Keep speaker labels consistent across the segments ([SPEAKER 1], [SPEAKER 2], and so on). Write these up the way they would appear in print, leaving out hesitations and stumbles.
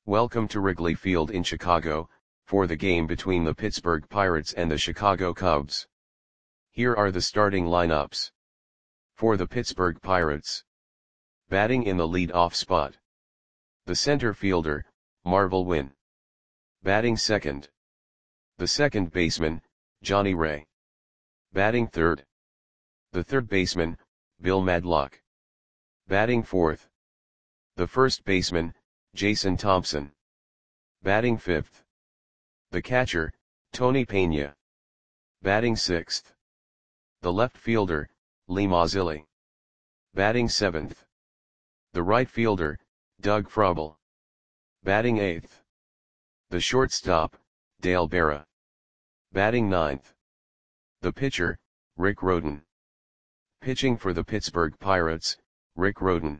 [SPEAKER 1] Welcome to Wrigley Field in Chicago, for the game between the Pittsburgh Pirates and the Chicago Cubs. Here are the starting lineups. For the Pittsburgh Pirates. Batting in the lead-off spot. The center fielder, Marvel Wynn. Batting second. The second baseman, Johnny Ray. Batting third. The third baseman, Bill Madlock. Batting fourth. The first baseman, Jason Thompson. Batting fifth. The catcher, Tony Pena. Batting sixth. The left fielder, Lee Mazzilli. Batting seventh. The right fielder, Doug Frobel. Batting eighth. The shortstop, Dale Berra. Batting ninth. The pitcher, Rick Rhoden. Pitching for the Pittsburgh Pirates, Rick Rhoden.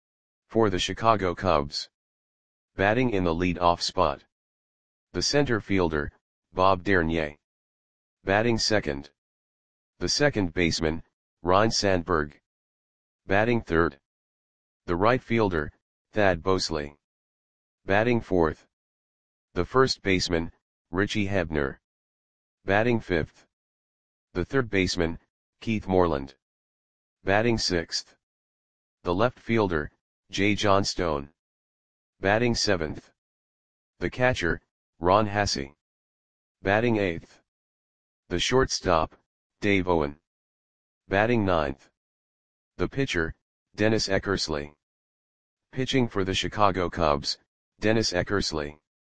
[SPEAKER 1] For the Chicago Cubs. Batting in the lead-off spot. The center fielder, Bob Dernier. Batting second. The second baseman, Ryne Sandberg. Batting third. The right fielder, Thad Bosley. Batting fourth. The first baseman, Richie Hebner. Batting fifth. The third baseman, Keith Moreland. Batting sixth. The left fielder, Jay Johnstone. Batting seventh. The catcher, Ron Hassey. Batting eighth. The shortstop, Dave Owen. Batting ninth. The pitcher, Dennis Eckersley. Pitching for the Chicago Cubs, Dennis Eckersley.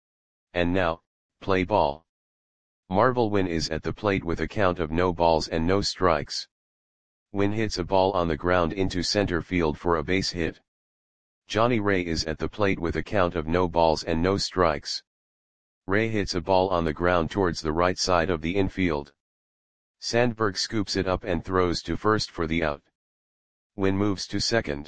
[SPEAKER 1] And now, play ball. Marvel Wynn is at the plate with a count of no balls and no strikes. Wynn hits a ball on the ground into center field for a base hit. Johnny Ray is at the plate with a count of no balls and no strikes. Ray hits a ball on the ground towards the right side of the infield. Sandberg scoops it up and throws to first for the out. Wynn moves to second.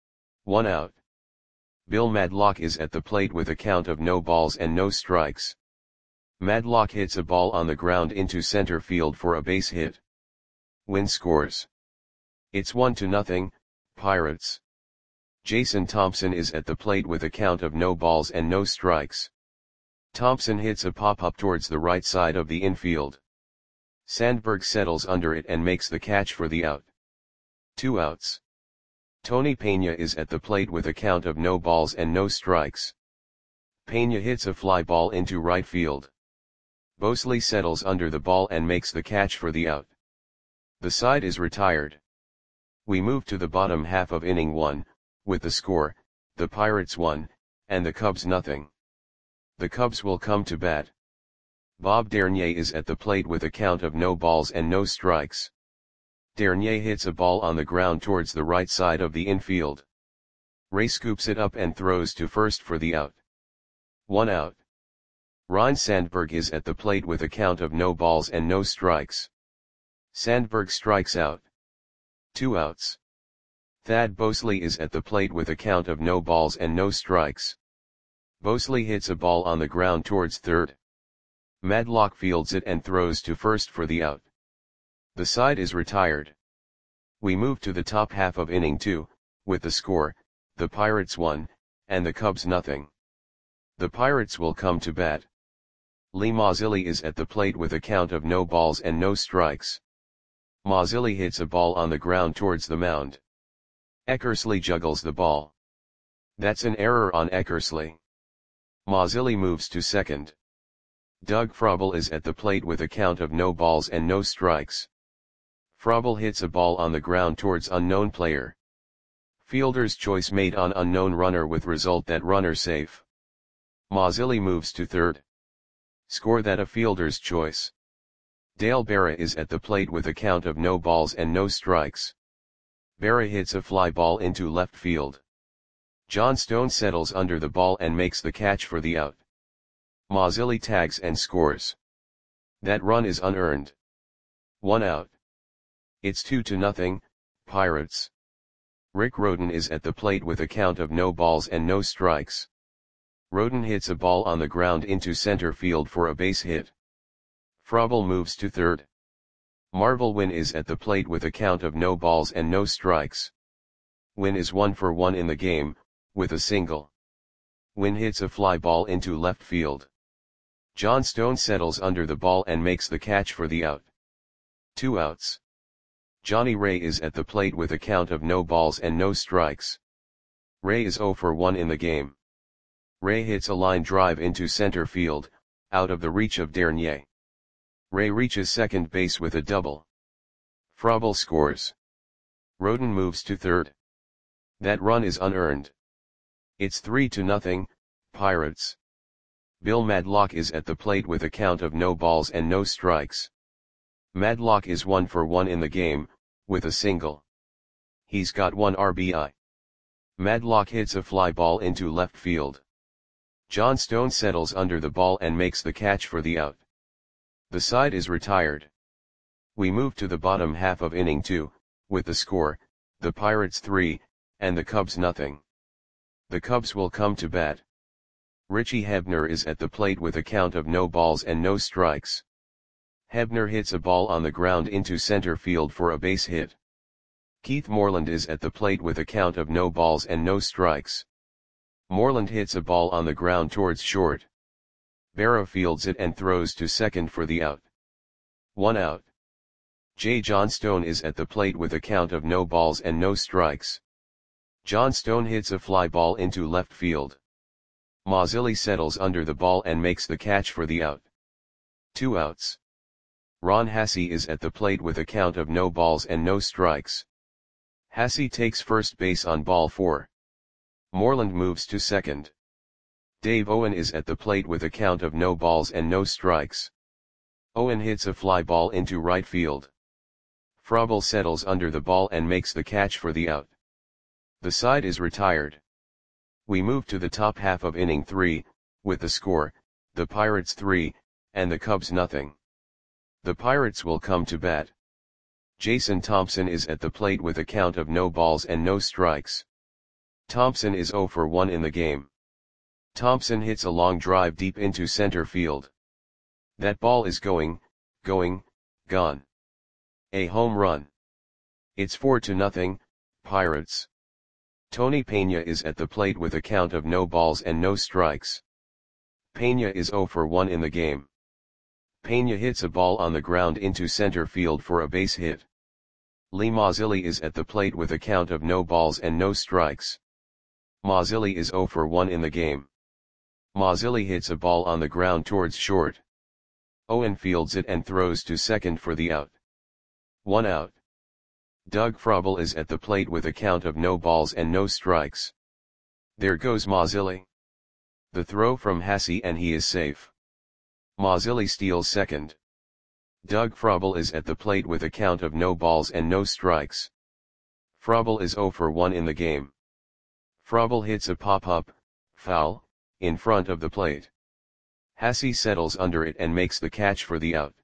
[SPEAKER 1] 1 out. Bill Madlock is at the plate with a count of no balls and no strikes. Madlock hits a ball on the ground into center field for a base hit. Wynn scores. It's 1-0, Pirates. Jason Thompson is at the plate with a count of no balls and no strikes. Thompson hits a pop-up towards the right side of the infield. Sandberg settles under it and makes the catch for the out. 2 outs. Tony Pena is at the plate with a count of no balls and no strikes. Pena hits a fly ball into right field. Bosley settles under the ball and makes the catch for the out. The side is retired. We move to the bottom half of inning 1, with the score, the Pirates 1, and the Cubs nothing. The Cubs will come to bat. Bob Dernier is at the plate with a count of no balls and no strikes. Dernier hits a ball on the ground towards the right side of the infield. Ray scoops it up and throws to first for the out. 1 out. Ryne Sandberg is at the plate with a count of no balls and no strikes. Sandberg strikes out. 2 outs. Thad Bosley is at the plate with a count of no balls and no strikes. Bosley hits a ball on the ground towards third. Madlock fields it and throws to first for the out. The side is retired. We move to the top half of inning 2, with the score, the Pirates 1, and the Cubs nothing. The Pirates will come to bat. Lee Mazzilli is at the plate with a count of no balls and no strikes. Mazzilli hits a ball on the ground towards the mound. Eckersley juggles the ball. That's an error on Eckersley. Mazzilli moves to second. Doug Frobel is at the plate with a count of no balls and no strikes. Frobel hits a ball on the ground towards unknown player. Fielder's choice made on unknown runner with result that runner safe. Mazzilli moves to third. Score that a fielder's choice. Dale Berra is at the plate with a count of no balls and no strikes. Berra hits a fly ball into left field. Johnstone settles under the ball and makes the catch for the out. Mazzilli tags and scores. That run is unearned. 1 out. It's 2-0, Pirates. Rick Rhoden is at the plate with a count of no balls and no strikes. Rhoden hits a ball on the ground into center field for a base hit. Frobel moves to third. Marvel Wynn is at the plate with a count of no balls and no strikes. Wynn is 1 for 1 in the game, with a single. Win hits a fly ball into left field. John Stone settles under the ball and makes the catch for the out. 2 outs. Johnny Ray is at the plate with a count of no balls and no strikes. Ray is 0 for 1 in the game. Ray hits a line drive into center field, out of the reach of Dernier. Ray reaches second base with a double. Frobel scores. Roden moves to third. That run is unearned. It's 3-0, Pirates. Bill Madlock is at the plate with a count of no balls and no strikes. Madlock is 1 for 1 in the game, with a single. He's got 1 RBI. Madlock hits a fly ball into left field. John Stone settles under the ball and makes the catch for the out. The side is retired. We move to the bottom half of inning 2, with the score, the Pirates 3, and the Cubs nothing. The Cubs will come to bat. Richie Hebner is at the plate with a count of no balls and no strikes. Hebner hits a ball on the ground into center field for a base hit. Keith Moreland is at the plate with a count of no balls and no strikes. Moreland hits a ball on the ground towards short. Berra fields it and throws to second for the out. 1 out. J. John Stone is at the plate with a count of no balls and no strikes. John Stone hits a fly ball into left field. Mazzilli settles under the ball and makes the catch for the out. 2 outs. Ron Hassey is at the plate with a count of no balls and no strikes. Hassey takes first base on ball 4. Moreland moves to second. Dave Owen is at the plate with a count of no balls and no strikes. Owen hits a fly ball into right field. Frobel settles under the ball and makes the catch for the out. The side is retired. We move to the top half of inning 3, with the score, the Pirates 3, and the Cubs nothing. The Pirates will come to bat. Jason Thompson is at the plate with a count of no balls and no strikes. Thompson is 0 for 1 in the game. Thompson hits a long drive deep into center field. That ball is gone. A home run. It's 4-0, Pirates. Tony Pena is at the plate with a count of no balls and no strikes. Pena is 0 for 1 in the game. Pena hits a ball on the ground into center field for a base hit. Lee Mazzilli is at the plate with a count of no balls and no strikes. Mazzilli is 0 for 1 in the game. Mazzilli hits a ball on the ground towards short. Owen fields it and throws to second for the out. 1 out. Doug Frobel is at the plate with a count of no balls and no strikes. There goes Mazzilli. The throw from Hassey and he is safe. Mazzilli steals second. Doug Frobel is at the plate with a count of no balls and no strikes. Frobel is 0 for 1 in the game. Frobel hits a pop-up, foul, in front of the plate. Hassey settles under it and makes the catch for the out.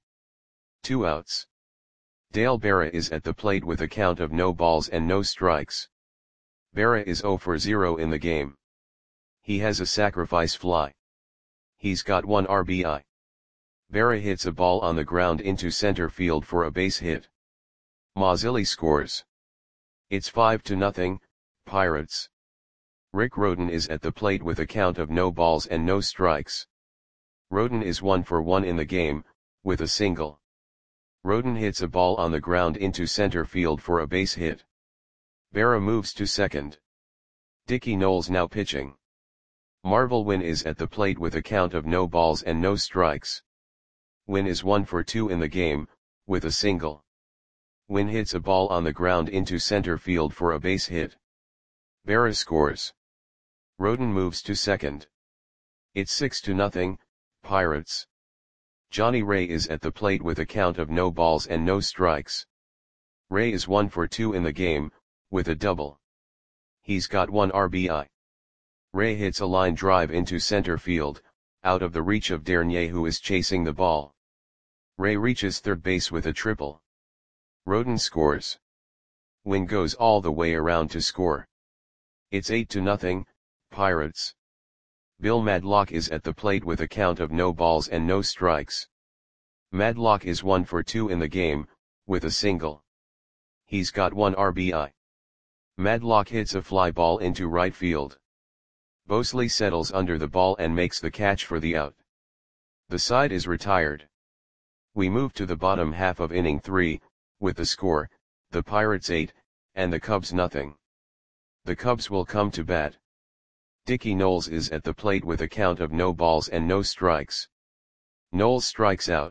[SPEAKER 1] 2 outs. Dale Berra is at the plate with a count of no balls and no strikes. Berra is 0 for 0 in the game. He has a sacrifice fly. He's got 1 RBI. Berra hits a ball on the ground into center field for a base hit. Mazzilli scores. It's 5-0, Pirates. Rick Roden is at the plate with a count of no balls and no strikes. Roden is 1 for 1 in the game, with a single. Roden hits a ball on the ground into center field for a base hit. Berra moves to second. Dickie Knowles now pitching. Marvel Wynn is at the plate with a count of no balls and no strikes. Wynn is 1 for 2 in the game, with a single. Wynn hits a ball on the ground into center field for a base hit. Berra scores. Roden moves to second. It's 6-0, Pirates. Johnny Ray is at the plate with a count of no balls and no strikes. Ray is 1 for 2 in the game, with a double. He's got 1 RBI. Ray hits a line drive into center field, out of the reach of Dernier who is chasing the ball. Ray reaches third base with a triple. Roden scores. Wynn goes all the way around to score. It's 8-0, Pirates. Bill Madlock is at the plate with a count of no balls and no strikes. Madlock is 1 for 2 in the game, with a single. He's got 1 RBI. Madlock hits a fly ball into right field. Bosley settles under the ball and makes the catch for the out. The side is retired. We move to the bottom half of inning 3, with the score, the Pirates 8, and the Cubs nothing. The Cubs will come to bat. Dickie Knowles is at the plate with a count of no balls and no strikes. Knowles strikes out.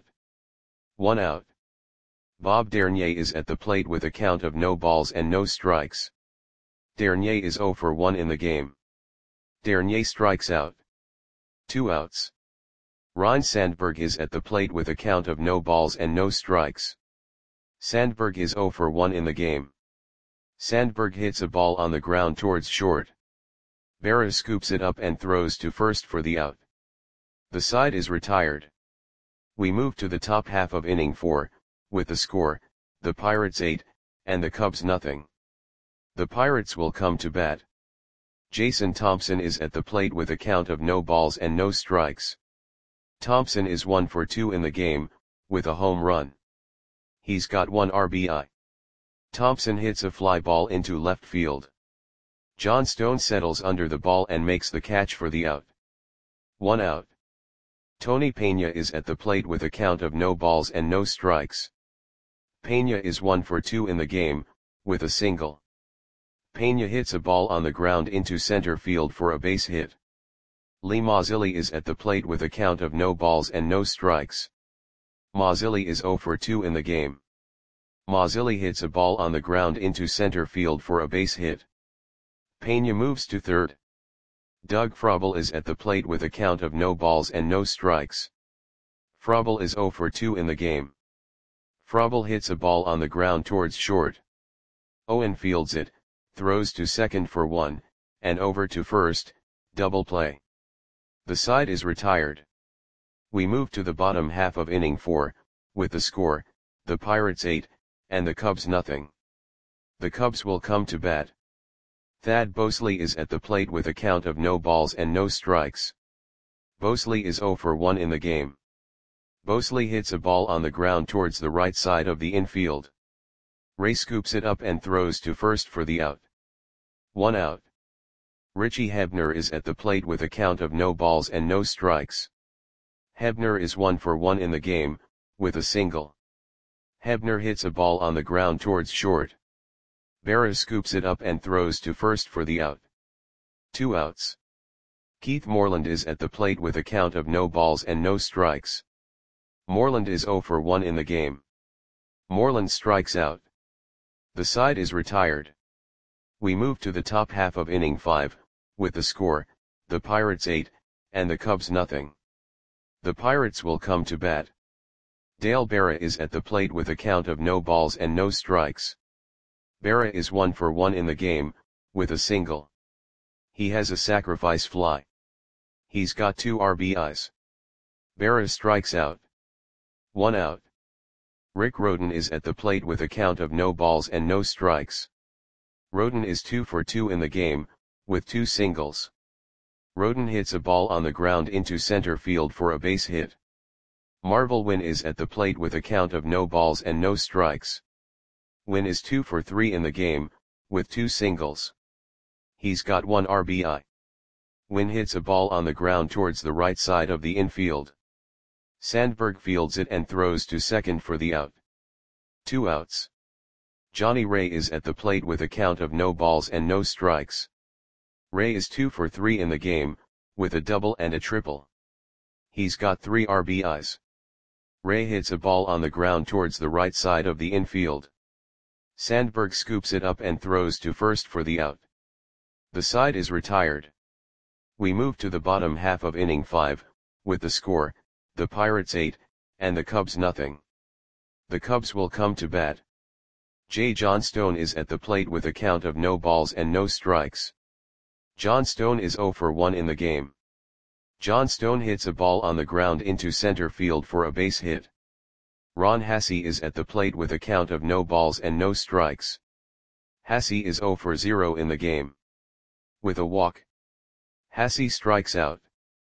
[SPEAKER 1] 1 out. Bob Dernier is at the plate with a count of no balls and no strikes. Dernier is 0 for 1 in the game. Dernier strikes out. 2 outs. Ryne Sandberg is at the plate with a count of no balls and no strikes. Sandberg is 0 for 1 in the game. Sandberg hits a ball on the ground towards short. Berra scoops it up and throws to first for the out. The side is retired. We move to the top half of inning 4, with the score, the Pirates 8, and the Cubs nothing. The Pirates will come to bat. Jason Thompson is at the plate with a count of no balls and no strikes. Thompson is 1 for 2 in the game, with a home run. He's got 1 RBI. Thompson hits a fly ball into left field. John Stone settles under the ball and makes the catch for the out. 1 out. Tony Peña is at the plate with a count of no balls and no strikes. Peña is 1 for 2 in the game, with a single. Peña hits a ball on the ground into center field for a base hit. Lee Mazzilli is at the plate with a count of no balls and no strikes. Mazzilli is 0 for 2 in the game. Mazzilli hits a ball on the ground into center field for a base hit. Peña moves to third. Doug Frobel is at the plate with a count of no balls and no strikes. Frobel is 0 for 2 in the game. Frobel hits a ball on the ground towards short. Owen fields it, throws to second for 1, and over to first, double play. The side is retired. We move to the bottom half of inning 4, with the score, the Pirates 8, and the Cubs nothing. The Cubs will come to bat. Thad Bosley is at the plate with a count of no balls and no strikes. Bosley is 0 for 1 in the game. Bosley hits a ball on the ground towards the right side of the infield. Ray scoops it up and throws to first for the out. 1 out. Richie Hebner is at the plate with a count of no balls and no strikes. Hebner is 1 for 1 in the game, with a single. Hebner hits a ball on the ground towards short. Berra scoops it up and throws to first for the out. 2 outs. Keith Moreland is at the plate with a count of no balls and no strikes. Moreland is 0 for 1 in the game. Moreland strikes out. The side is retired. We move to the top half of inning 5, with the score, the Pirates 8, and the Cubs nothing. The Pirates will come to bat. Dale Berra is at the plate with a count of no balls and no strikes. Berra is 1 for 1 in the game, with a single. He has a sacrifice fly. He's got 2 RBIs. Berra strikes out. 1 out. Rick Rhoden is at the plate with a count of no balls and no strikes. Rhoden is 2 for 2 in the game, with 2 singles. Rhoden hits a ball on the ground into center field for a base hit. Marvel Wynn is at the plate with a count of no balls and no strikes. Wynn is 2 for 3 in the game, with 2 singles. He's got 1 RBI. Wynn hits a ball on the ground towards the right side of the infield. Sandberg fields it and throws to second for the out. 2 outs. Johnny Ray is at the plate with a count of no balls and no strikes. Ray is 2 for 3 in the game, with a double and a triple. He's got 3 RBIs. Ray hits a ball on the ground towards the right side of the infield. Sandberg scoops it up and throws to first for the out. The side is retired. We move to the bottom half of inning 5, with the score, the Pirates 8, and the Cubs nothing. The Cubs will come to bat. J. John Stone is at the plate with a count of no balls and no strikes. John Stone is 0 for 1 in the game. John Stone hits a ball on the ground into center field for a base hit. Ron Hassey is at the plate with a count of no balls and no strikes. Hassey is 0 for 0 in the game. With a walk. Hassey strikes out.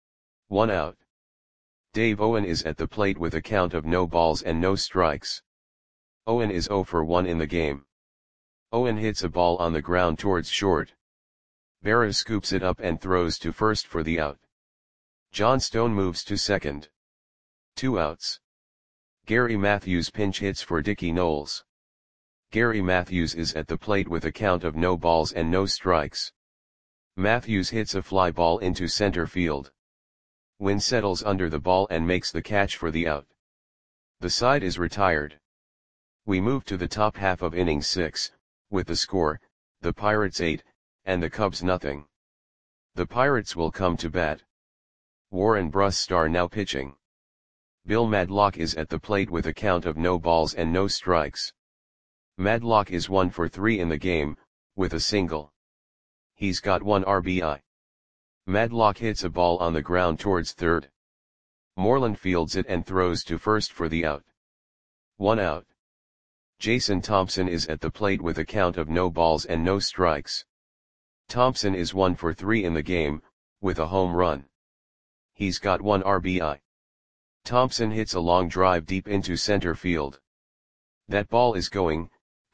[SPEAKER 1] 1 out. Dave Owen is at the plate with a count of no balls and no strikes. Owen is 0 for 1 in the game. Owen hits a ball on the ground towards short. Berra scoops it up and throws to first for the out. Johnstone moves to second. 2 outs. Gary Matthews pinch hits for Dickie Knowles. Gary Matthews is at the plate with a count of no balls and no strikes. Matthews hits a fly ball into center field. Wynn settles under the ball and makes the catch for the out. The side is retired. We move to the top half of inning 6, with the score, the Pirates 8, and the Cubs nothing. The Pirates will come to bat. Warren Brusstar now pitching. Bill Madlock is at the plate with a count of no balls and no strikes. Madlock is 1 for 3 in the game, with a single. He's got 1 RBI. Madlock hits a ball on the ground towards third. Moreland fields it and throws to first for the out. 1 out. Jason Thompson is at the plate with a count of no balls and no strikes. Thompson is 1 for 3 in the game, with a home run. He's got 1 RBI. Thompson hits a long drive deep into center field. That ball is gone.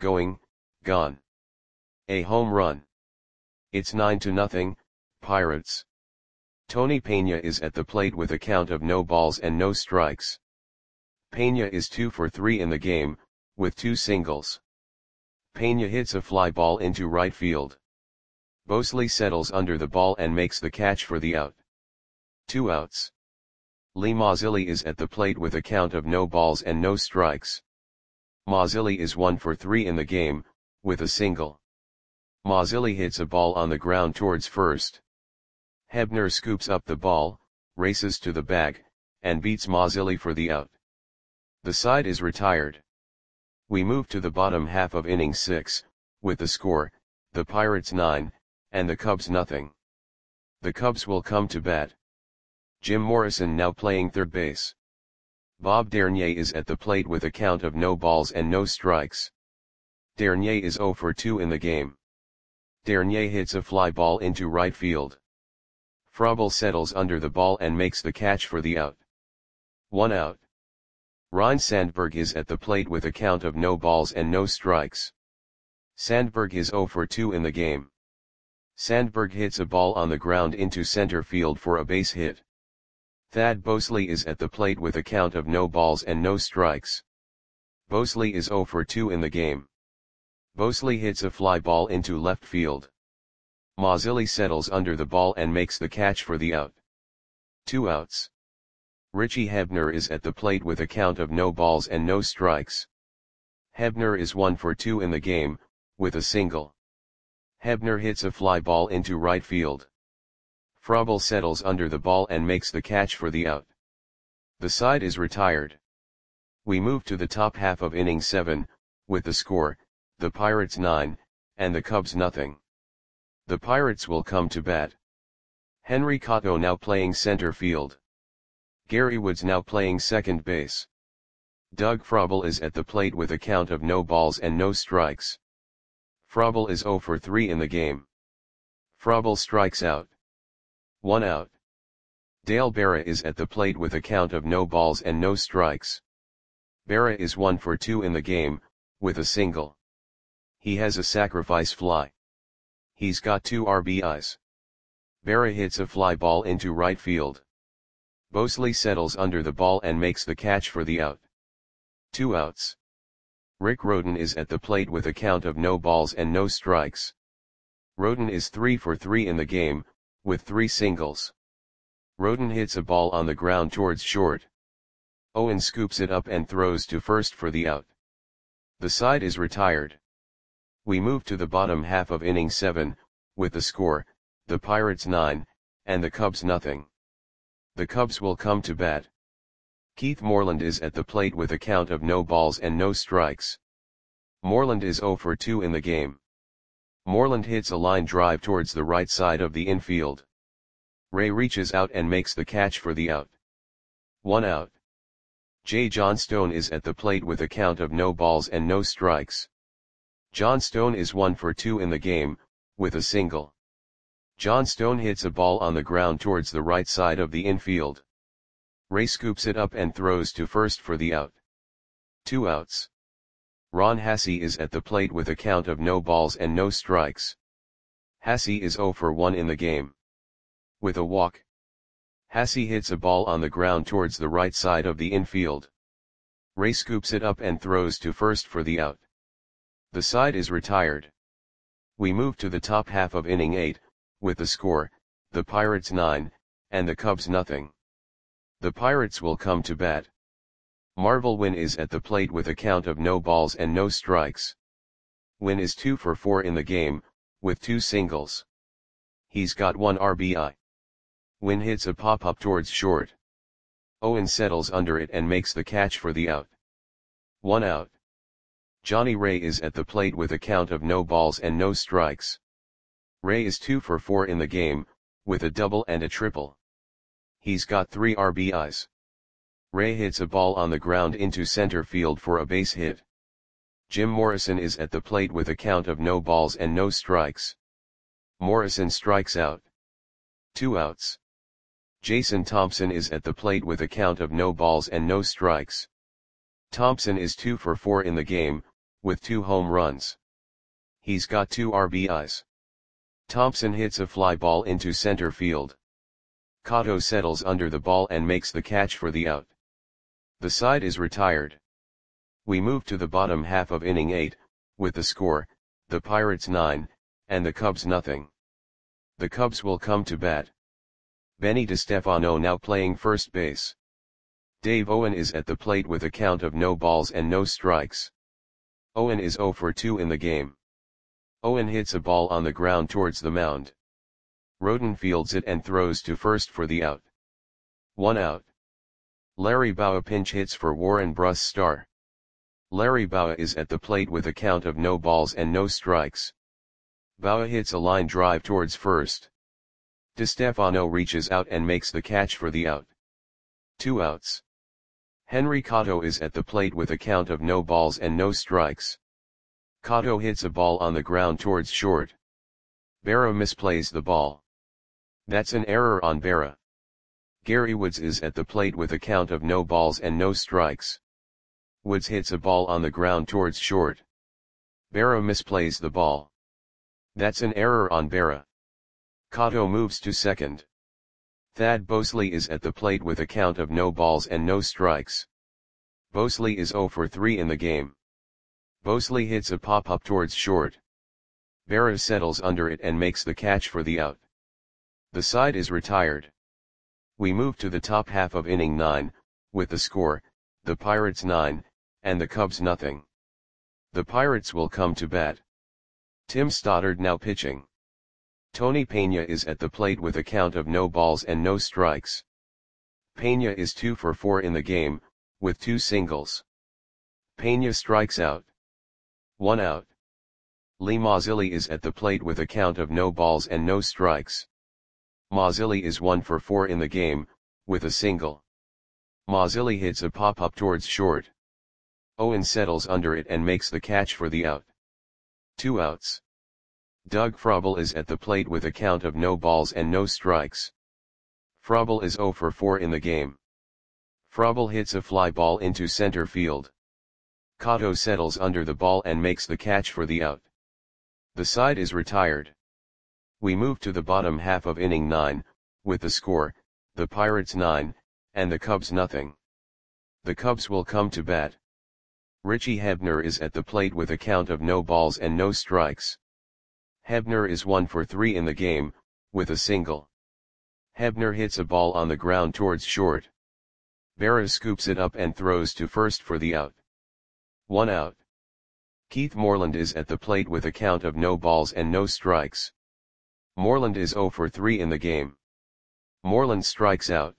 [SPEAKER 1] A home run. It's 9-0, Pirates. Tony Peña is at the plate with a count of no balls and no strikes. Peña is 2 for 3 in the game, with 2 singles. Peña hits a fly ball into right field. Bosley settles under the ball and makes the catch for the out. 2 outs. Lee Mazzilli is at the plate with a count of no balls and no strikes. Mazzilli is 1 for 3 in the game, with a single. Mazzilli hits a ball on the ground towards first. Hebner scoops up the ball, races to the bag, and beats Mazzilli for the out. The side is retired. We move to the bottom half of inning 6, with the score, the Pirates 9, and the Cubs nothing. The Cubs will come to bat. Jim Morrison now playing third base. Bob Dernier is at the plate with a count of no balls and no strikes. Dernier is 0 for 2 in the game. Dernier hits a fly ball into right field. Frobel settles under the ball and makes the catch for the out. 1 out. Ryne Sandberg is at the plate with a count of no balls and no strikes. Sandberg is 0 for 2 in the game. Sandberg hits a ball on the ground into center field for a base hit. Thad Bosley is at the plate with a count of no balls and no strikes. Bosley is 0 for 2 in the game. Bosley hits a fly ball into left field. Mazzilli settles under the ball and makes the catch for the out. 2 outs. Richie Hebner is at the plate with a count of no balls and no strikes. Hebner is 1 for 2 in the game, with a single. Hebner hits a fly ball into right field. Frobel settles under the ball and makes the catch for the out. The side is retired. We move to the top half of inning 7, with the score, the Pirates 9, and the Cubs nothing. The Pirates will come to bat. Henry Cotto now playing center field. Gary Woods now playing second base. Doug Frobel is at the plate with a count of no balls and no strikes. Frobel is 0 for 3 in the game. Frobel strikes out. 1 out. Dale Berra is at the plate with a count of no balls and no strikes. Berra is 1 for 2 in the game, with a single. He has a sacrifice fly. He's got 2 RBIs. Berra hits a fly ball into right field. Bosley settles under the ball and makes the catch for the out. 2 outs. Rick Rhoden is at the plate with a count of no balls and no strikes. Rhoden is 3 for 3 in the game, with 3 singles. Rhoden hits a ball on the ground towards short. Owen scoops it up and throws to first for the out. The side is retired. We move to the bottom half of inning 7, with the score, the Pirates 9, and the Cubs nothing. The Cubs will come to bat. Keith Moreland is at the plate with a count of no balls and no strikes. Moreland is 0 for 2 in the game. Moreland hits a line drive towards the right side of the infield. Ray reaches out and makes the catch for the out. 1 out. Jay Johnstone is at the plate with a count of no balls and no strikes. Johnstone is 1 for 2 in the game, with a single. Johnstone hits a ball on the ground towards the right side of the infield. Ray scoops it up and throws to first for the out. 2 outs. Ron Hassey is at the plate with a count of no balls and no strikes. Hasse is 0 for 1 in the game. With a walk, Hasse hits a ball on the ground towards the right side of the infield. Ray scoops it up and throws to first for the out. The side is retired. We move to the top half of inning 8, with the score, the Pirates 9, and the Cubs nothing. The Pirates will come to bat. Marvel Wynn is at the plate with a count of no balls and no strikes. Wynn is 2 for 4 in the game, with 2 singles. He's got 1 RBI. Wynn hits a pop-up towards short. Owen settles under it and makes the catch for the out. 1 out. Johnny Ray is at the plate with a count of no balls and no strikes. Ray is 2 for 4 in the game, with a double and a triple. He's got 3 RBIs. Ray hits a ball on the ground into center field for a base hit. Jim Morrison is at the plate with a count of no balls and no strikes. Morrison strikes out. 2 outs. Jason Thompson is at the plate with a count of no balls and no strikes. Thompson is 2 for 4 in the game, with 2 home runs. He's got 2 RBIs. Thompson hits a fly ball into center field. Cotto settles under the ball and makes the catch for the out. The side is retired. We move to the bottom half of inning 8, with the score, the Pirates 9, and the Cubs nothing. The Cubs will come to bat. Benny DeStefano now playing first base. Dave Owen is at the plate with a count of no balls and no strikes. Owen is 0 for 2 in the game. Owen hits a ball on the ground towards the mound. Roden fields it and throws to first for the out. 1 out. Larry Bowa pinch hits for Warren Brusstar. Larry Bowa is at the plate with a count of no balls and no strikes. Bowa hits a line drive towards first. DeStefano reaches out and makes the catch for the out. 2 outs. Henry Cotto is at the plate with a count of no balls and no strikes. Cotto hits a ball on the ground towards short. Berra misplays the ball. That's an error on Berra. Gary Woods is at the plate with a count of no balls and no strikes. Woods hits a ball on the ground towards short. Berra misplays the ball. That's an error on Berra. Cotto moves to second. Thad Bosley is at the plate with a count of no balls and no strikes. Bosley is 0 for 3 in the game. Bosley hits a pop-up towards short. Berra settles under it and makes the catch for the out. The side is retired. We move to the top half of inning 9, with the score, the Pirates 9, and the Cubs nothing. The Pirates will come to bat. Tim Stoddard now pitching. Tony Peña is at the plate with a count of no balls and no strikes. Peña is 2 for 4 in the game, with 2 singles. Peña strikes out. 1 out. Lee Mazzilli is at the plate with a count of no balls and no strikes. Mazzilli is 1 for 4 in the game, with a single. Mazzilli hits a pop-up towards short. Owen settles under it and makes the catch for the out. 2 outs. Doug Frobel is at the plate with a count of no balls and no strikes. Frobel is 0 for 4 in the game. Frobel hits a fly ball into center field. Cotto settles under the ball and makes the catch for the out. The side is retired. We move to the bottom half of inning 9, with the score, the Pirates 9, and the Cubs nothing. The Cubs will come to bat. Richie Hebner is at the plate with a count of no balls and no strikes. Hebner is 1 for 3 in the game, with a single. Hebner hits a ball on the ground towards short. Berra scoops it up and throws to first for the out. 1 out. Keith Moreland is at the plate with a count of no balls and no strikes. Moreland is 0 for 3 in the game. Moreland strikes out.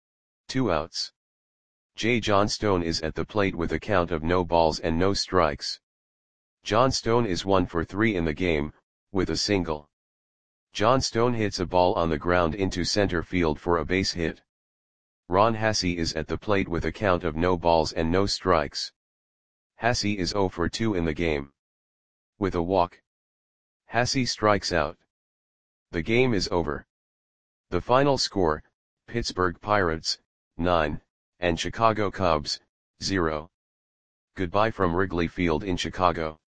[SPEAKER 1] 2 outs. Jay Johnstone is at the plate with a count of no balls and no strikes. Johnstone is 1 for 3 in the game, with a single. Johnstone hits a ball on the ground into center field for a base hit. Ron Hasse is at the plate with a count of no balls and no strikes. Hasse is 0 for 2 in the game. With a walk, Hasse strikes out. The game is over. The final score, Pittsburgh Pirates, 9, and Chicago Cubs, 0. Goodbye from Wrigley Field in Chicago.